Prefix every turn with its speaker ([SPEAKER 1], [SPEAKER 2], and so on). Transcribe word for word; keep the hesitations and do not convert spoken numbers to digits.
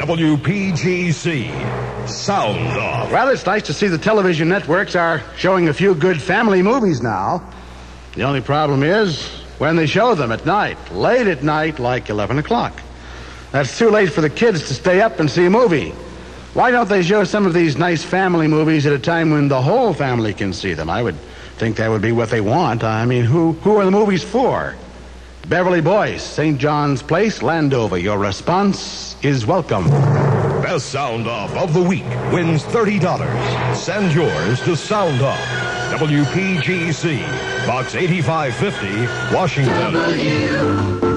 [SPEAKER 1] W P G C. Sound Off.
[SPEAKER 2] Well, it's nice to see the television networks are showing a few good family movies now. The only problem is when they show them at night, late at night, like eleven o'clock. That's too late for the kids to stay up and see a movie. Why don't they show some of these nice family movies at a time when the whole family can see them? I would think that would be what they want. I mean, who, who are the movies for? Beverly Boyce, Saint John's Place, Landover. Your response is welcome.
[SPEAKER 1] Best Sound Off of the week wins thirty dollars. Send yours to Sound Off, W P G C, Box eighty-five fifty, Washington.
[SPEAKER 3] W